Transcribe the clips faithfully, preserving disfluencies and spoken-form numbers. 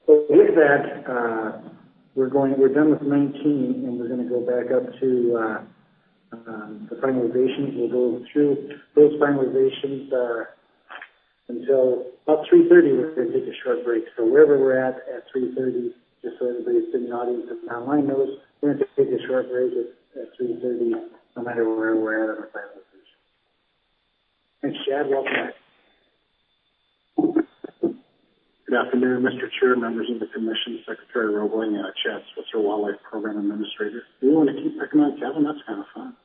So with that, uh, we're going, we're done with nineteen, and we're going to go back up to uh, um, the finalizations. We'll go through those finalizations uh, until about three thirty. We're going to take a short break. So wherever we're at at three thirty, just so everybody in the audience and online knows, we're going to take a short break at, at three thirty, no matter where we're at on our finalization. Thanks, Chad. Welcome back. Good afternoon, Mister Chair, members of the Commission, Secretary Roebling, and Chad Switzer, Wildlife Program Administrator. Do you want to keep picking on Kevin? That's kind of fun.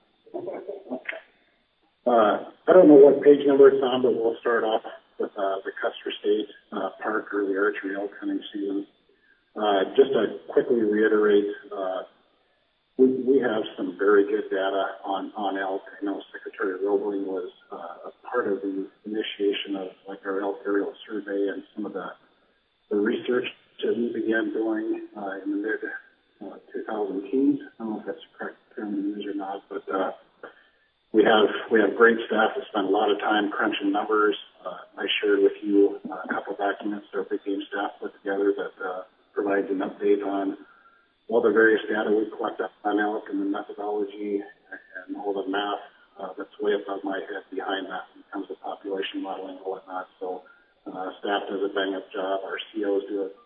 Uh, I don't know what page number it's on, but we'll start off with uh, the Custer State uh, Park early archery elk hunting season. Uh, just to quickly reiterate, uh, we, we have some very good data on, on elk. I know Secretary Roebling was uh, a part of the initiation of like our elk aerial survey and some of the The research that we began doing uh, in the mid uh, two thousand teens. I don't know if that's the correct term to use or not, but uh, we have we have great staff that spend a lot of time crunching numbers. Uh, I shared with you uh, a couple of documents that our big game staff put together that uh, provides an update on all the various data we collect up on elk and the methodology and all the math uh, that's way above my head behind that when it comes to population modeling and whatnot. So. Uh, staff does a bang-up job. Our C Os do a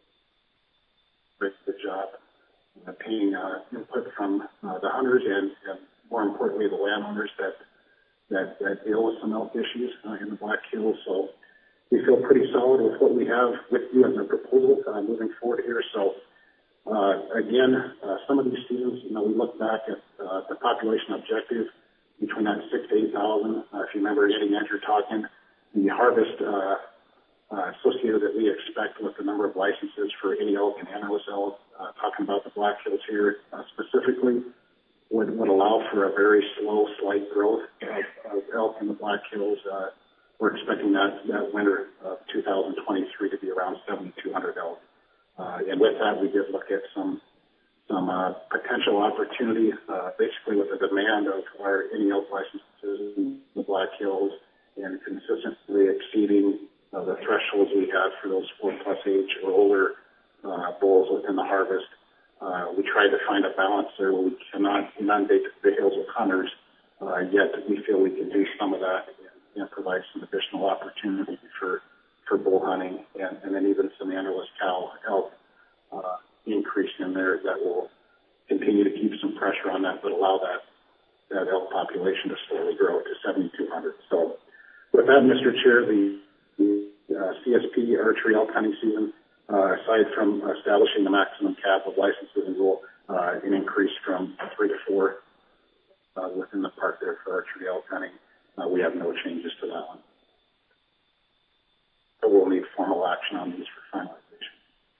very good job uh, paying uh, input from uh, the hunters and, and, more importantly, the landowners that that, that deal with some elk issues uh, in the Black Hills. So we feel pretty solid with what we have with you in the proposal uh, moving forward here. So uh, again, uh, some of these seasons, you know, we look back at uh, the population objective between that six to eight thousand. Uh, if you remember, Eddie and Andrew talking. The harvest uh, uh, associated that we expect with the number of licenses for any elk and antlerless elk, uh, talking about the Black Hills here uh, specifically, would, would allow for a very slow, slight growth of, of elk in the Black Hills. Uh, we're expecting that, that winter of two thousand twenty-three to be around seventy-two hundred elk. Uh, and with that, we did look at some some uh, potential opportunity, uh, basically with the demand of our any elk licenses in the Black Hills, and consistently exceeding uh, the thresholds we have for those four plus age or older uh, bulls within the harvest. Uh, we tried to find a balance there where we cannot inundate the hills with hunters, uh, yet we feel we can do some of that and, and provide some additional opportunity for, for bull hunting and, and then even some antlerless cow elk uh, increase in there that will continue to keep some pressure on that, but allow that, that elk population to slowly grow to seventy-two hundred. So, with that, Mister Chair, the, the uh, C S P archery elk hunting season, uh, aside from establishing the maximum cap of licenses and rule, uh, an increase from three to four uh, within the park there for archery elk hunting, uh, we have no changes to that one. So we'll need formal action on these for finalization.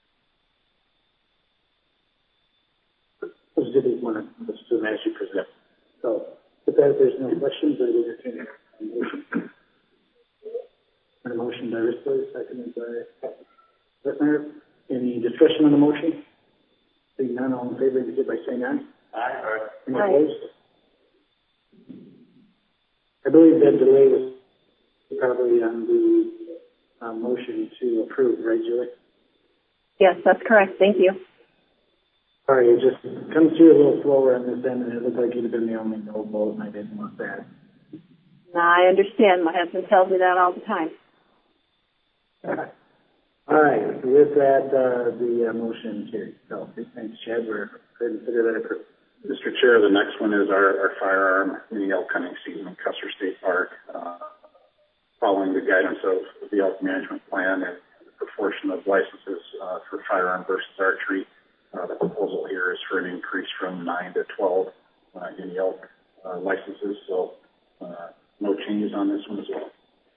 Let's do these one. Let's do them as you present. So, with that, if there's no questions, I will entertain a motion. A motion by Rissler, seconded by Whitmer. Any discussion on the motion? Seeing none, all in favor, indicate by saying aye. Aye. Any opposed? I believe that delay was probably on the uh, motion to approve, right, Julie? Yes, that's correct. Thank you. Sorry, it just comes through a little slower on this end, and it looked like you'd have been the only no vote, and I didn't want that. No, I understand. My husband tells me that all the time. All right. So with that, uh, the uh, motion carries. So thanks, Chad. We're going to consider that approved. Mister Chair, the next one is our, our firearm in the elk hunting season in Custer State Park. Uh, following the guidance of the elk management plan and the proportion of licenses uh, for firearm versus archery, uh, the proposal here is for an increase from nine to twelve uh, in the elk uh, licenses. So uh, no changes on this one as well.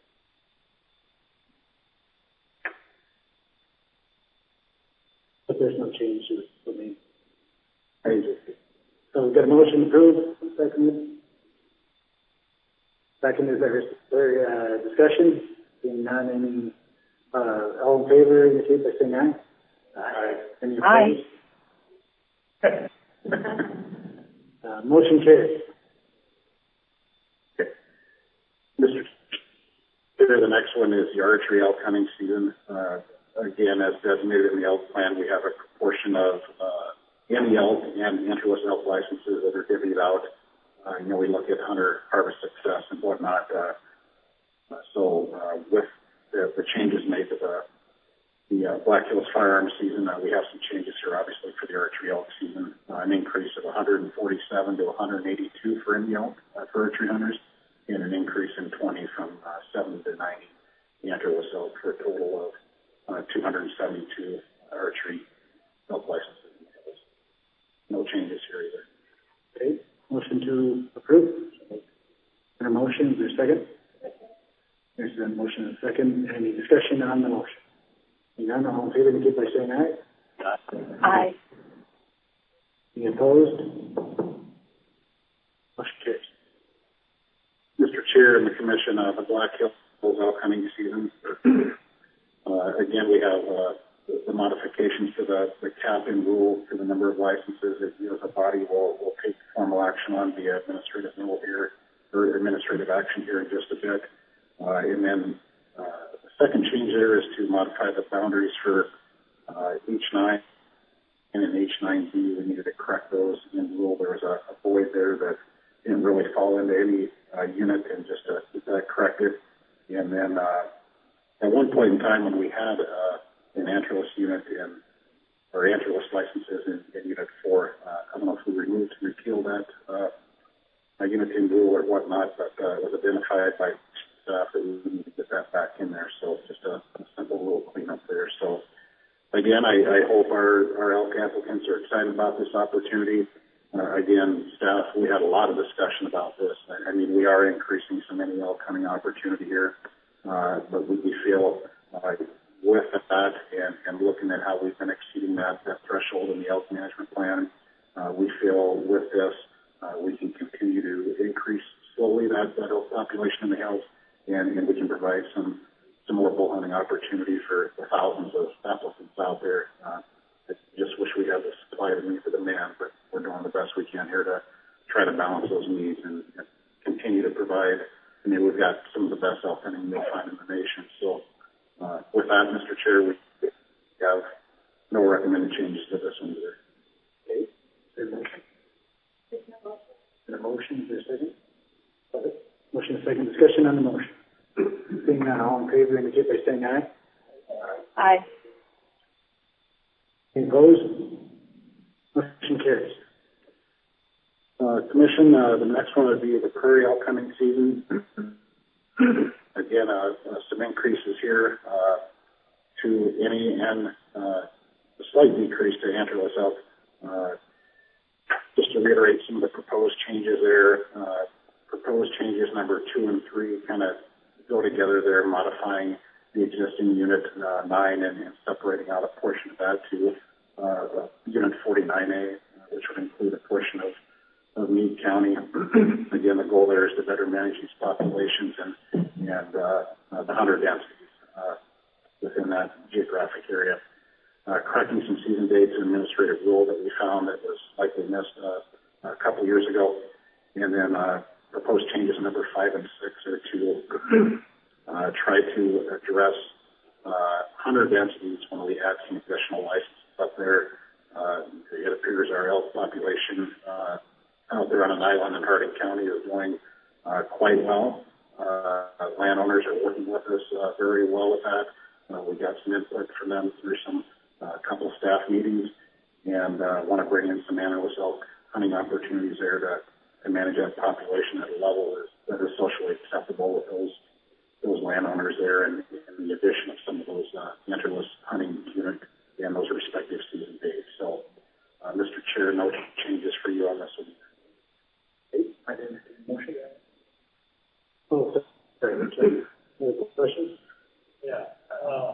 But there's no change for me. So we've got a motion approved. Second. Second is there, there uh, discussion? Seeing none, any uh, all in favor indicate by saying aye. Aye. Any opposed? uh, motion carries. Okay. Mister Chair, the next one is the archery elk hunting season. Uh, again, as designated in the elk plan, we have a proportion of uh, any elk and antlerless elk licenses that are divvied out. Uh, you know, we look at hunter harvest success and whatnot. Uh, so uh, with the, the changes made to the the uh, Black Hills firearms season, uh, we have some changes here, obviously, for the archery elk season. Uh, an increase of one hundred forty-seven to one hundred eighty-two for Indy elk uh, for archery hunters, and an increase in twenty from uh, seventy to ninety antlerless elk for a total of uh, two hundred seventy-two archery elk licenses. No changes here either. Okay, motion to approve. And a motion, is there a second? There's a motion and a second. Any discussion on the motion? Seeing none, all in favor, indicate by saying aye. Aye. Any opposed? Motion carries. Mister Chair and the Commission, uh, the Black Hills elk hunting season. uh, again, we have uh, the, the modifications to the, the cap and rule for the number of licenses that you as a body will, will take formal action on via administrative rule here, or administrative action here in just a bit. Uh, and then uh, the second change there is to modify the boundaries for uh, H nine and in H nine B. We needed to correct those in rule. There was a, a void there that didn't really fall into any uh, unit, and just to get that corrected. And then uh, at one point in time when we had uh, an antlerless unit in, or antlerless licenses in, in Unit four, uh, I don't know if we removed, repealed that uh, unit in rule or whatnot, but uh, it was identified by staff that we need to get that back in there. So just a, a simple little cleanup there. So again, I, I hope our, our elk applicants are excited about this opportunity. Uh, again, staff, we had a lot of discussion about this. I, I mean, we are increasing some any elk hunting opportunity here, uh, but we, we feel uh, with that and, and looking at how we've been exceeding that, that threshold in the elk management plan, uh, we feel with this uh, we can continue to increase slowly that, that elk population in the hills, and, and we can provide some some more bull hunting opportunity for the thousands of applicants out there. Uh, I just wish we had the supply to meet the demand, but we're doing the best we can here to try to balance those needs and, and continue to provide. I mean, we've got some of the best elk hunting you'll find in the nation. So uh, with that, Mister Chair, we have no recommended changes to this one either. Okay. Is there a motion? Is there a motion? Is there a second? Second. Motion and second. Discussion on the motion. Seeing none, all in favor indicate by saying aye. Aye. Any opposed? Motion carries. Uh, Commission, uh, the next one would be the prairie elk hunting season. Again, uh, uh, some increases here uh, to any and uh, a slight decrease to antlerless elk. Uh, just to reiterate some of the proposed changes there, uh, proposed changes number two and three kind of go together there, modifying the existing Unit uh, nine and, and separating out a portion of that to uh, Unit forty-nine A, uh, which would include a portion of, of Meade County. Again, the goal there is to better manage these populations and, and uh, uh, the hunter densities uh, within that geographic area. Uh, correcting some season dates and administrative rule that we found that was likely missed uh, a couple years ago. And then uh, proposed changes number five and six are to uh, try to address uh, hunter densities when we add some additional licenses up there. Uh, it appears our elk population uh, out there on an island in Harding County is doing uh, quite well. Uh, landowners are working with us uh, very well with that. Uh, we got some input from them through some uh, couple of staff meetings, and uh, want to bring in some antlerless elk hunting opportunities there to and manage that population at a level that is, that is socially acceptable with those those landowners there, and, and the addition of some of those uh, antlerless hunting unit and those respective season dates. So, uh, Mister Chair, no changes for you on this one. Okay. I didn't motion. Oh, sorry. Any questions? Yeah. Uh,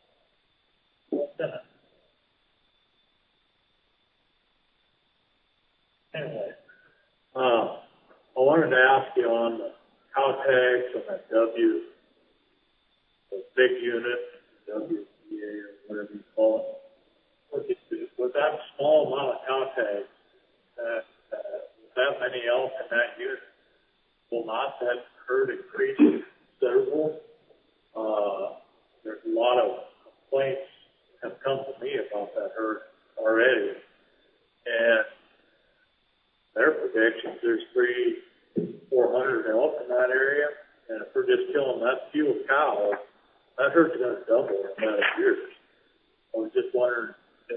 anyway. Uh, I wanted to ask you on the cow tags and that W, the big unit, W P A or whatever you call it. With, the, with that small amount of cow tags, that, uh, with that many elk in that unit, will not that herd increase considerable? Uh, there's a lot of complaints have come to me about that herd already. And their predictions, there's three, four hundred elk in that area. And if we're just killing that few of cows, that herd's going to double in a matter of years. I was just wondering if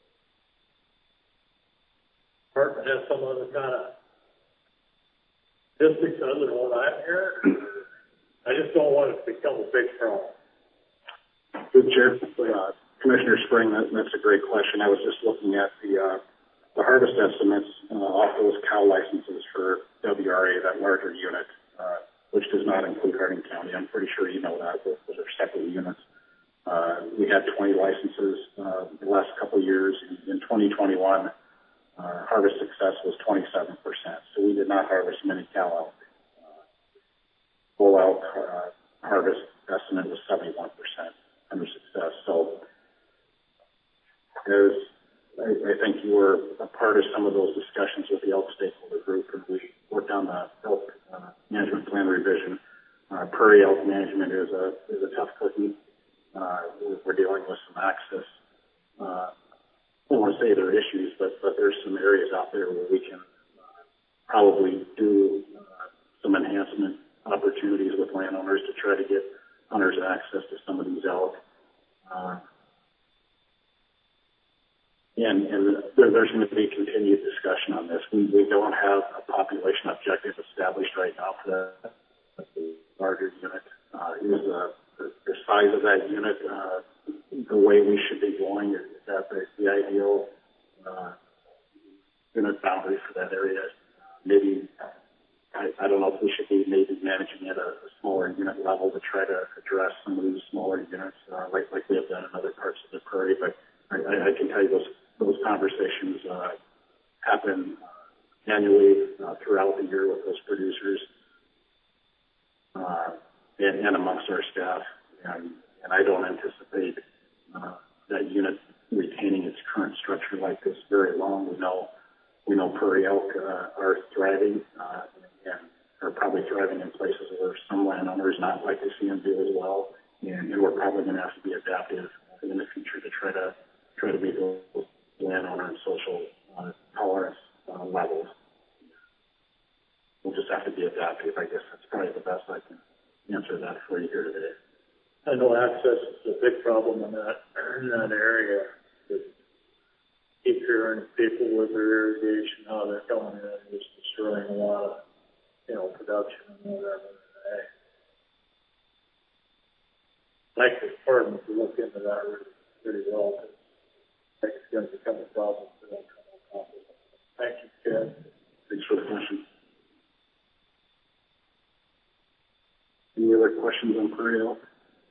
Department has some other kind of statistics other than what I'm hearing. I just don't want it to become a big problem. Good, Chair. Uh, Commissioner Spring, that, that's a great question. I was just looking at the uh, the harvest estimates uh, off those cow licenses for W R A, that larger unit, uh, which does not include Harding County. I'm pretty sure you know that. Those are separate units. Uh, we had twenty licenses uh, the last couple of years. In, in twenty twenty-one, uh, harvest success was twenty-seven percent. So we did not harvest many cow elk. Uh, bull elk uh, harvest estimate was seventy-one percent under success. So as I, I think you were a part of some of those discussions with the elk stakeholder group, and we worked on the elk uh, management plan revision. Uh, prairie elk management is a is a tough cookie. Uh, we're dealing with some access. Uh, I don't want to say there are issues, but but there's some areas out there where we can uh, probably do uh, some enhancement opportunities with landowners to try to get hunters access to some of these elk. Uh, And, and there, there's going to be continued discussion on this. We, we don't have a population objective established right now for the larger unit. Uh, is uh, the, the size of that unit uh, the way we should be going? Is that the, the ideal uh, unit boundary for that area? Maybe, I, I don't know if we should be maybe managing at a, a smaller unit level to try to address some of these smaller units, uh, like, like we have done in other parts of the prairie. But I, I, I can tell you those Those conversations uh, happen uh, annually uh, throughout the year with those producers uh, and, and amongst our staff. And, and I don't anticipate uh, that unit retaining its current structure like this very long. We know we know prairie elk uh, are thriving uh, and are probably thriving in places where some landowners not like to see them do as well. And, and we're probably going to have to be adaptive in the future to try to try to meet those landowner and social uh, tolerance uh, levels. We'll just have to be adaptive. I guess that's probably the best I can answer that for you here today. I know access is a big problem in that in that area. Keep hearing people with their irrigation, how they're coming in and just destroying a lot of, you know, production and whatever. I'd like the department to look into that really, really well. It's going to become a problem for them. Thank you, Ted. Thanks for the question. Any other questions on prairie elk?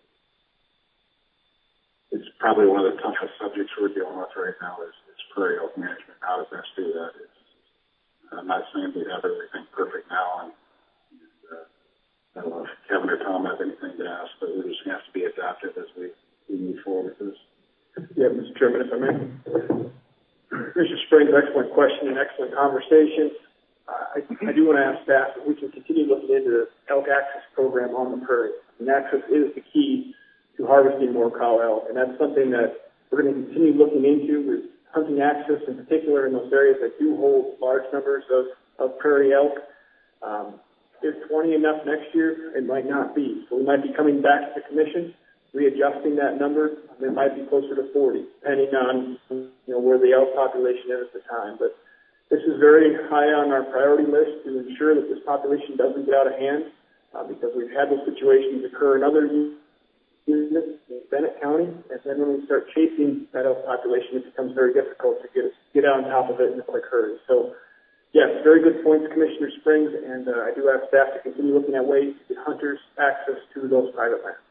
It's probably one of the toughest subjects we're dealing with right now is, is prairie elk management. How to best do that. It's, I'm not saying we have everything perfect now, and, and uh, I don't know if Kevin or Tom have anything to ask, but we're just going to have to be adaptive as we, we move forward with this. Yeah, Mister Chairman, if I may. Mister Springs, excellent question and excellent conversation. Uh, I, I do want to ask staff if we can continue looking into the elk access program on the prairie. And access is the key to harvesting more cow elk, and that's something that we're going to continue looking into with hunting access in particular in those areas that do hold large numbers of, of prairie elk. Um, is twenty enough next year? It might not be. So we might be coming back to the commission, readjusting that number. It might be closer to forty, depending on, you know, where the elk population is at the time. But this is very high on our priority list to ensure that this population doesn't get out of hand, uh, because we've had those situations occur in other units in Bennett County, and then when we start chasing that elk population, it becomes very difficult to get get on top of it in a quick hurry. So, yes, very good points, Commissioner Springs, and uh, I do have staff to continue looking at ways to get hunters access to those private lands.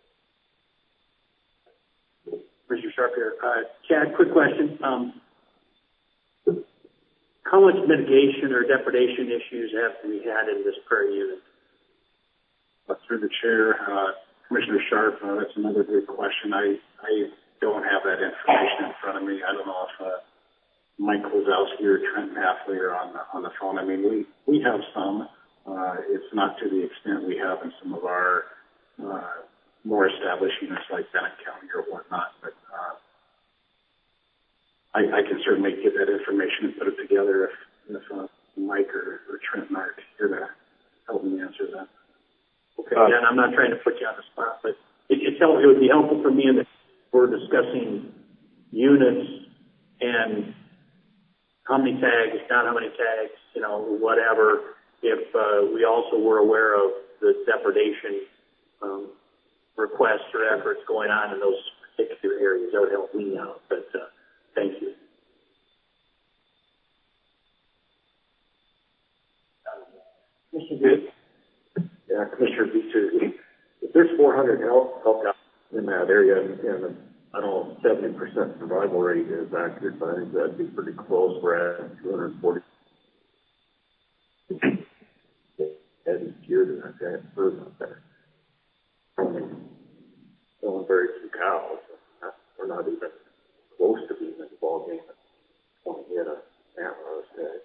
Mister Sharp here. Uh, Chad, quick question. Um, how much mitigation or depredation issues have we had in this prairie unit? Uh, through the chair, uh, Commissioner Sharp, uh, that's another good question. I, I don't have that information in front of me. I don't know if uh, Mike Kozowski or Trent Mathley are on the, on the phone. I mean, we, we have some. Uh, it's not to the extent we have in some of our uh, more established units like Bennett County or whatnot. But uh, I, I can certainly get that information and put it together if, if uh, Mike or, or Trent aren't here to help me answer that. Okay, uh, and I'm not trying to put you on the spot, but it, it, help, it would be helpful for me in that we're discussing units and how many tags, not how many tags, you know, whatever. If uh, we also were aware of the depredation um, requests or efforts going on in those particular areas, that would help me out. But uh, thank you. Mister B. Yeah, Commissioner B two. If there's four hundred elk, elk out in that area, and, and I don't know, seventy percent survival rate is accurate, but I think that'd be pretty close. We're at two hundred forty. Heavy gear to that guy bird out there. Only very few cows. We're not even close to being in the ball game. When we hit a antler guys.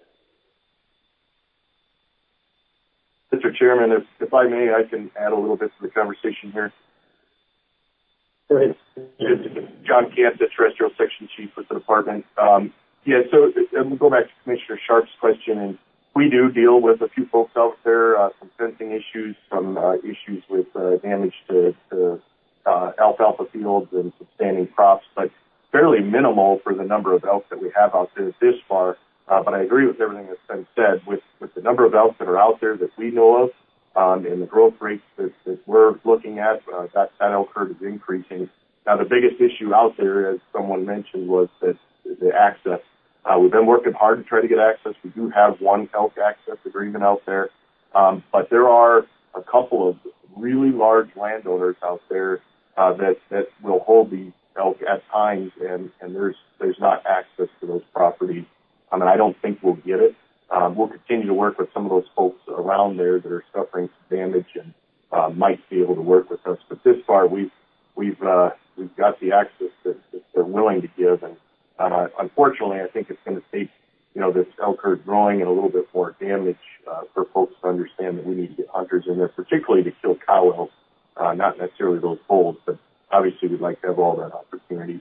Mister Chairman, if, if I may, I can add a little bit to the conversation here. Go ahead. John Kansas, Terrestrial Section Chief with the department. Um, yeah, so uh, we'll go back to Commissioner Sharp's question, and we do deal with a few folks out there, uh, some fencing issues, some uh, issues with uh, damage to, to uh, alfalfa fields and some standing crops, but fairly minimal for the number of elk that we have out there this far. Uh, but I agree with everything that's been said. With, with the number of elk that are out there that we know of, um, and the growth rates that, that we're looking at, uh, that, that elk herd is increasing. Now, the biggest issue out there, as someone mentioned, was that the access. Uh, we've been working hard to try to get access. We do have one elk access agreement out there, um, but there are a couple of really large landowners out there uh, that that will hold these elk at times, and, and there's there's not access to those properties. I mean, I don't think we'll get it. Um, we'll continue to work with some of those folks around there that are suffering some damage and uh, might be able to work with us. But this far, we've we've uh, we've got the access that, that they're willing to give, and uh, unfortunately, I think it's going to take you know this elk herd growing and a little bit more damage uh, for folks to understand that we need to get hunters in there, particularly to kill cow elk, uh, not necessarily those bulls, but obviously we'd like to have all that opportunity.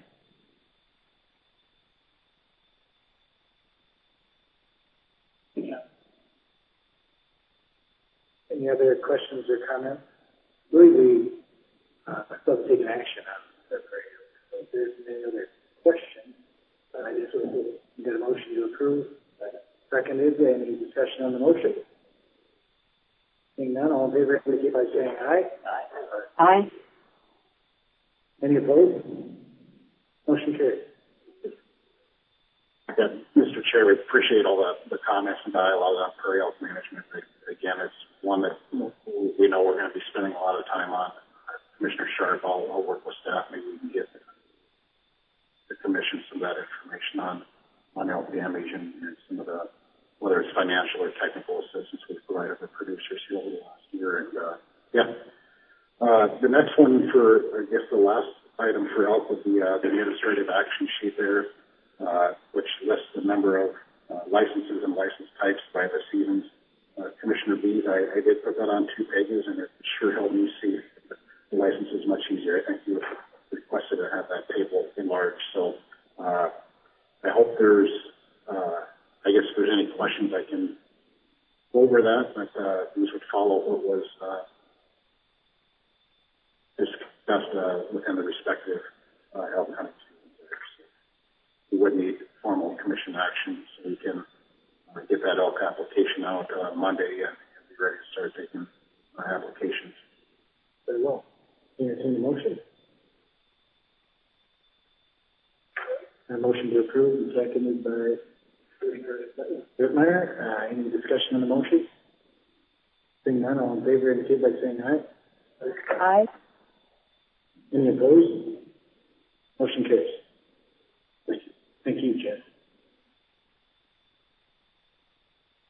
Any other questions or comments? Really, we uh, still have taken action on that area. So if there's any other questions, uh, I just want to get a motion to approve. Second is any discussion on the motion? Seeing none, all in favor indicate by saying aye. Aye. Aye. Any opposed? Motion carries. Yeah, Mister Chair, we appreciate all the, the comments and dialogue on prairie elk management. Again, it's one that we know we're going to be spending a lot of time on. Commissioner Sharp, I'll, I'll work with staff. Maybe we can get the, the commission some of that information on, on elk damage and, and some of the, whether it's financial or technical assistance we've provided the producers here over the last year. And, uh, yeah. Uh, the next one for, I guess, the last item for elk would be uh, the administrative action sheet there. Uh, which lists the number of uh, licenses and license types by the seasons. Uh, Commissioner Bees, I, I did put that on two pages, and it sure helped me see the licenses much easier. I think you requested to have that table enlarged. So uh, I hope there's, uh, I guess if there's any questions, I can go over that, but uh, these would follow what was uh, discussed uh, within the respective uh, elk hunting. We would need formal commission action so we can uh, get that elk application out uh, Monday and, and be ready to start taking uh, applications. Very well. Entertain the motion. A motion to approve is seconded by Whitmire. Uh, any discussion on the motion? Seeing none, all in favor indicate by saying aye. Aye. Any opposed? Motion carries. Thank you, Jen.